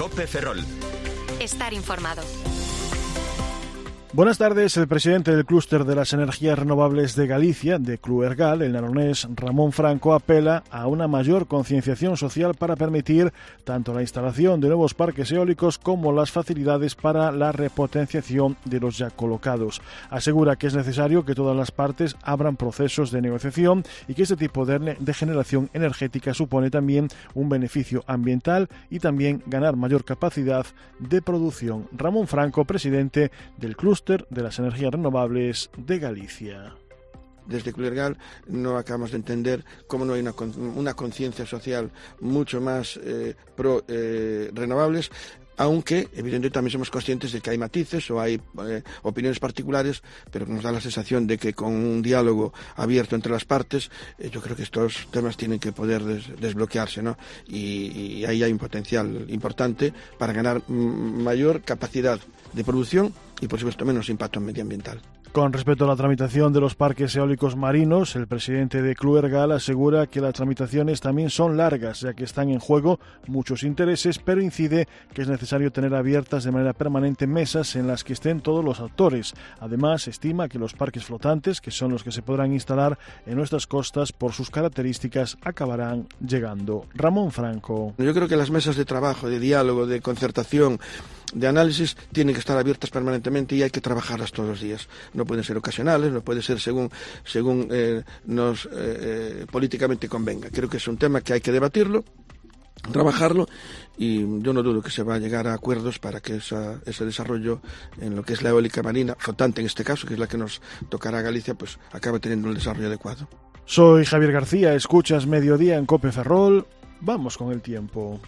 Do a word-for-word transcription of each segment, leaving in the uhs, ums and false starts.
COPE Ferrol. Estar informado. Buenas tardes. El presidente del Clúster de las Energías Renovables de Galicia, de Cluergal, el naronés Ramón Franco, apela a una mayor concienciación social para permitir tanto la instalación de nuevos parques eólicos como las facilidades para la repotenciación de los ya colocados. Asegura que es necesario que todas las partes abran procesos de negociación y que este tipo de, de generación energética supone también un beneficio ambiental y también ganar mayor capacidad de producción. Ramón Franco, presidente del Clúster de las Energías Renovables de Galicia. Desde Cluergal no acabamos de entender cómo no hay una, una conciencia social mucho más eh, pro eh, renovables, aunque evidentemente también somos conscientes de que hay matices o hay eh, opiniones particulares, pero nos da la sensación de que con un diálogo abierto entre las partes, eh, yo creo que estos temas tienen que poder des, desbloquearse, ¿no? Y, y ahí hay un potencial importante para ganar m- mayor capacidad de producción y, por supuesto, menos impacto medioambiental. Con respecto a la tramitación de los parques eólicos marinos, el presidente de Cluergal asegura que las tramitaciones también son largas, ya que están en juego muchos intereses, pero incide que es necesario tener abiertas de manera permanente mesas en las que estén todos los actores. Además, estima que los parques flotantes, que son los que se podrán instalar en nuestras costas por sus características, acabarán llegando. Ramón Franco. Yo creo que las mesas de trabajo, de diálogo, de concertación, de análisis, tienen que estar abiertas permanentemente y hay que trabajarlas todos los días. No pueden ser ocasionales, no puede ser según, según eh, nos eh, eh, políticamente convenga. Creo que es un tema que hay que debatirlo, trabajarlo, y yo no dudo que se va a llegar a acuerdos para que esa, ese desarrollo en lo que es la eólica marina, flotante en este caso, que es la que nos tocará a Galicia, pues acabe teniendo un desarrollo adecuado. Soy Javier García, escuchas Mediodía en COPE Ferrol. Vamos con el tiempo.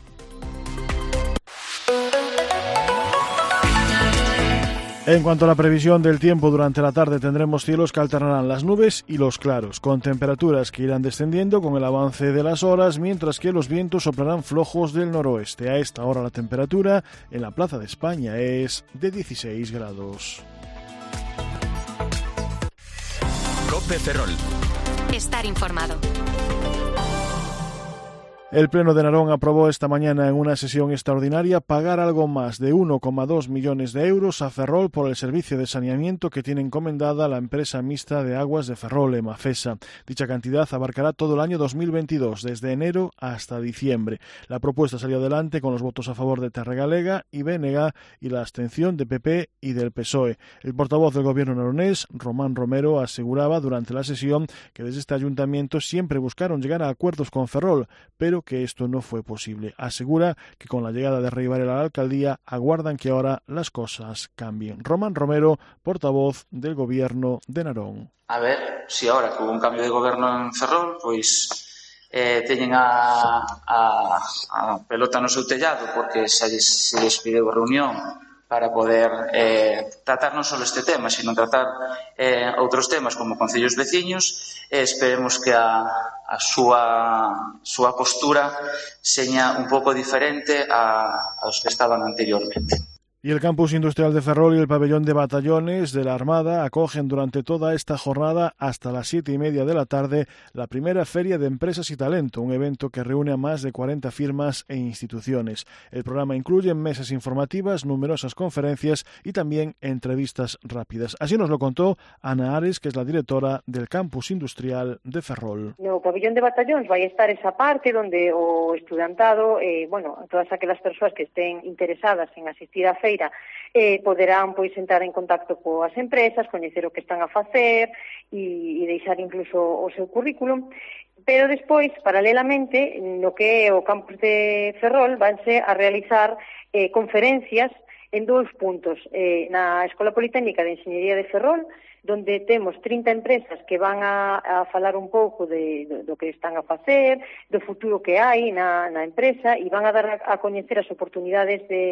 En cuanto a la previsión del tiempo, durante la tarde tendremos cielos que alternarán las nubes y los claros, con temperaturas que irán descendiendo con el avance de las horas, mientras que los vientos soplarán flojos del noroeste. A esta hora la temperatura en la Plaza de España es de dieciséis grados. COPE Ferrol. Estar informado. El Pleno de Narón aprobó esta mañana en una sesión extraordinaria pagar algo más de uno coma dos millones de euros a Ferrol por el servicio de saneamiento que tiene encomendada la empresa mixta de aguas de Ferrol, Emafesa. Dicha cantidad abarcará todo el año dos mil veintidós, desde enero hasta diciembre. La propuesta salió adelante con los votos a favor de Terra Galega y B N G y la abstención de P P y del P S O E. El portavoz del gobierno naronés, Román Romero, aseguraba durante la sesión que desde este ayuntamiento siempre buscaron llegar a acuerdos con Ferrol, pero que esto no fue posible. Asegura que con la llegada de Rei Varela a la alcaldía aguardan que ahora las cosas cambien. Román Romero, portavoz del gobierno de Narón. A ver, si ahora que hubo un cambio de goberno en Ferrol, pois eh, teñen a, a, a pelota no seu tellado, porque se, se despideu a reunión para poder eh, tratar non só este tema, sino tratar eh, outros temas como concellos veciños. Eh, esperemos que a, a súa, súa postura seña un pouco diferente a, aos que estaban anteriormente. Y el campus industrial de Ferrol y el pabellón de batallones de la Armada acogen durante toda esta jornada hasta las siete y media de la tarde la primera Feria de Empresas y Talento, un evento que reúne a más de cuarenta firmas e instituciones. El programa incluye mesas informativas, numerosas conferencias y también entrevistas rápidas. Así nos lo contó Ana Ares, que es la directora del campus industrial de Ferrol. No pabellón de batallóns vai estar esa parte donde o estudantado, eh, bueno, todas aquelas persoas que estén interesadas en asistir á feira, Eh, poderán pois entrar en contacto coas empresas, coñecer o que están a facer e, e deixar incluso o seu currículum. Pero despois, paralelamente, no que é o campus de Ferrol, vanse a realizar eh, conferencias en dous puntos. Eh, na Escola Politécnica de Enxeñería de Ferrol, donde temos trinta empresas que van a, a falar un pouco de, do, do que están a facer, do futuro que hai na, na empresa, e van a dar a, a coñecer as oportunidades de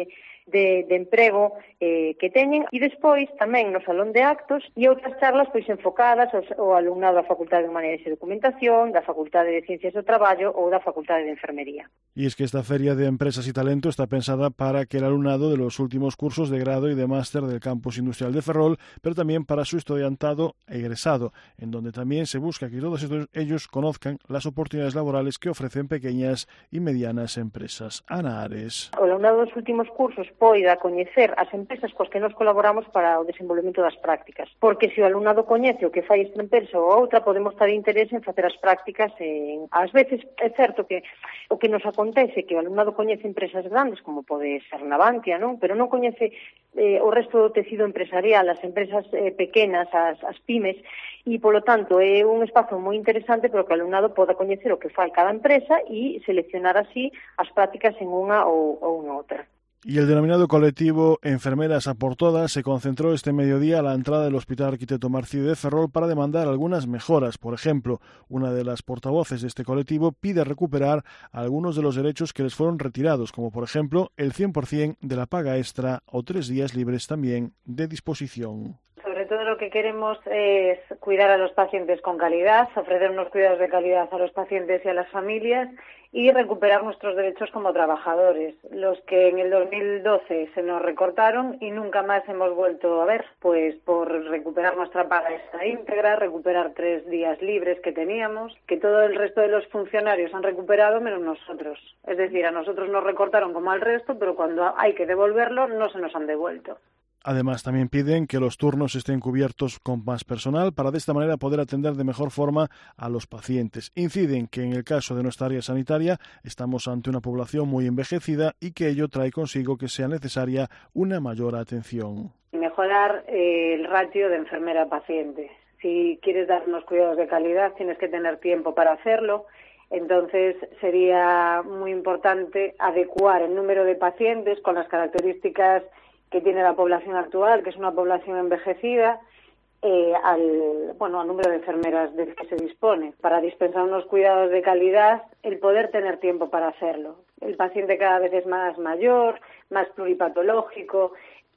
de, de emprego eh, que teñen, e despois tamén no salón de actos e outras charlas pois enfocadas aos, ao alumnado da Facultade de Humanidades e Documentación, da Facultade de Ciencias do Traballo ou da Facultade de Enfermería. Y es que esta feria de empresas y talento está pensada para que el alumnado de los últimos cursos de grado y de máster del campus industrial de Ferrol, pero también para su estudiantado egresado, en donde también se busca que todos ellos conozcan las oportunidades laborales que ofrecen pequeñas y medianas empresas. Ana Ares. O alumnado dos últimos cursos poida coñecer as empresas coas que nos colaboramos para o desenvolvemento das prácticas, porque se o alumnado coñece o que fai esta empresa ou outra, podemos ter interés en facer as prácticas. En... Ás veces é certo que o que nos acontece que o alumnado coñece empresas grandes, como pode ser Navantia, non? Pero non coñece eh, o resto do tecido empresarial, as empresas eh, pequenas, as, as pymes, e, polo tanto, é un espazo moi interesante para que o alumnado poda coñecer o que fai cada empresa e seleccionar así as prácticas en unha ou, ou en outra. Y el denominado colectivo Enfermeras a por Todas se concentró este mediodía a la entrada del Hospital Arquitecto Marcide de Ferrol para demandar algunas mejoras. Por ejemplo, una de las portavoces de este colectivo pide recuperar algunos de los derechos que les fueron retirados, como por ejemplo el cien por ciento de la paga extra o tres días libres también de disposición. Sobre todo lo que queremos es cuidar a los pacientes con calidad, ofrecer unos cuidados de calidad a los pacientes y a las familias y recuperar nuestros derechos como trabajadores, los que en el dos mil doce se nos recortaron y nunca más hemos vuelto a ver, pues por recuperar nuestra paga extra íntegra, recuperar tres días libres que teníamos, que todo el resto de los funcionarios han recuperado menos nosotros. Es decir, a nosotros nos recortaron como al resto, pero cuando hay que devolverlo no se nos han devuelto. Además, también piden que los turnos estén cubiertos con más personal para de esta manera poder atender de mejor forma a los pacientes. Inciden que en el caso de nuestra área sanitaria estamos ante una población muy envejecida y que ello trae consigo que sea necesaria una mayor atención. Mejorar eh, el ratio de enfermera-paciente. Si quieres dar unos cuidados de calidad, tienes que tener tiempo para hacerlo. Entonces, sería muy importante adecuar el número de pacientes con las características que tiene la población actual, que es una población envejecida, eh, al, bueno, al número de enfermeras del que se dispone. Para dispensar unos cuidados de calidad, el poder tener tiempo para hacerlo. El paciente cada vez es más mayor, más pluripatológico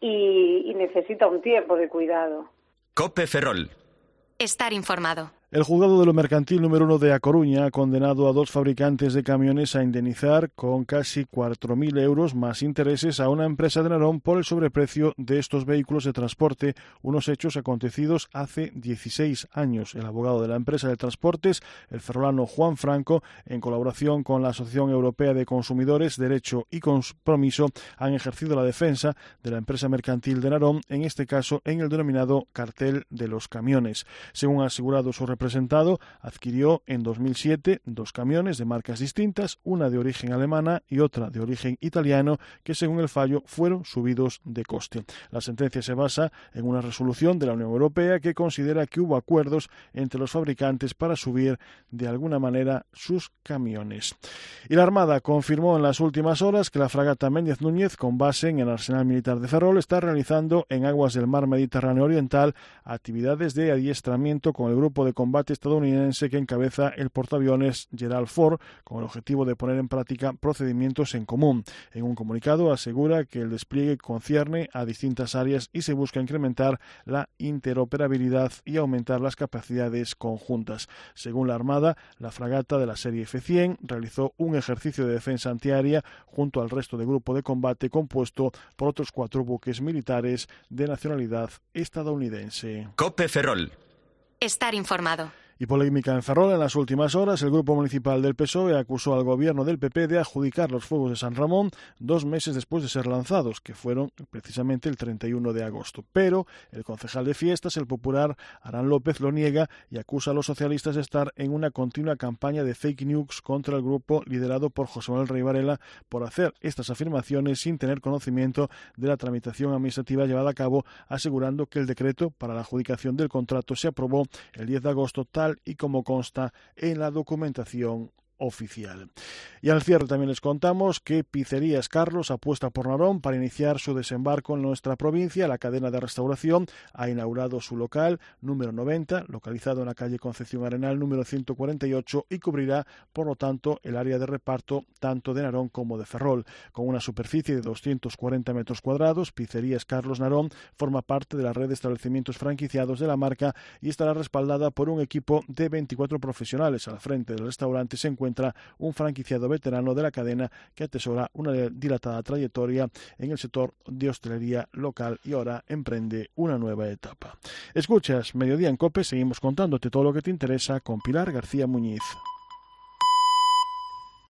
y, y necesita un tiempo de cuidado. COPE Ferrol. Estar informado. El juzgado de lo mercantil número uno de A Coruña ha condenado a dos fabricantes de camiones a indemnizar con casi cuatro mil euros más intereses a una empresa de Narón por el sobreprecio de estos vehículos de transporte, unos hechos acontecidos hace dieciséis años. El abogado de la empresa de transportes, el ferrolano Juan Franco, en colaboración con la Asociación Europea de Consumidores, Derecho y Compromiso, han ejercido la defensa de la empresa mercantil de Narón, en este caso en el denominado cartel de los camiones. Según ha asegurado su representante, presentado, adquirió en dos mil siete dos camiones de marcas distintas, una de origen alemana y otra de origen italiano, que según el fallo fueron subidos de coste. La sentencia se basa en una resolución de la Unión Europea que considera que hubo acuerdos entre los fabricantes para subir de alguna manera sus camiones. Y la Armada confirmó en las últimas horas que la fragata Méndez Núñez, con base en el Arsenal Militar de Ferrol, está realizando en aguas del mar Mediterráneo Oriental actividades de adiestramiento con el grupo de combate estadounidense que encabeza el portaaviones Gerald Ford, con el objetivo de poner en práctica procedimientos en común. En un comunicado asegura que el despliegue concierne a distintas áreas y se busca incrementar la interoperabilidad y aumentar las capacidades conjuntas. Según la Armada, la fragata de la serie F cien realizó un ejercicio de defensa antiaérea junto al resto del grupo de combate compuesto por otros cuatro buques militares de nacionalidad estadounidense. COPE Ferrol. Estar informado. Y polémica en Ferrol. En las últimas horas, el Grupo Municipal del P S O E acusó al gobierno del P P de adjudicar los fuegos de San Ramón dos meses después de ser lanzados, que fueron precisamente el treinta y uno de agosto. Pero el concejal de fiestas, el popular Arán López, lo niega y acusa a los socialistas de estar en una continua campaña de fake news contra el grupo liderado por José Manuel Rey Varela por hacer estas afirmaciones sin tener conocimiento de la tramitación administrativa llevada a cabo, asegurando que el decreto para la adjudicación del contrato se aprobó el diez de agosto tal y como consta en la documentación oficial. Y al cierre también les contamos que Pizzerías Carlos apuesta por Narón para iniciar su desembarco en nuestra provincia. La cadena de restauración ha inaugurado su local número noventa, localizado en la calle Concepción Arenal número ciento cuarenta y ocho, y cubrirá, por lo tanto, el área de reparto tanto de Narón como de Ferrol. Con una superficie de doscientos cuarenta metros cuadrados, Pizzerías Carlos Narón forma parte de la red de establecimientos franquiciados de la marca y estará respaldada por un equipo de veinticuatro profesionales. Al frente del restaurante se encuentra un franquiciado veterano de la cadena que atesora una dilatada trayectoria en el sector de hostelería local y ahora emprende una nueva etapa. Escuchas Mediodía en COPE, seguimos contándote todo lo que te interesa con Pilar García Muñiz.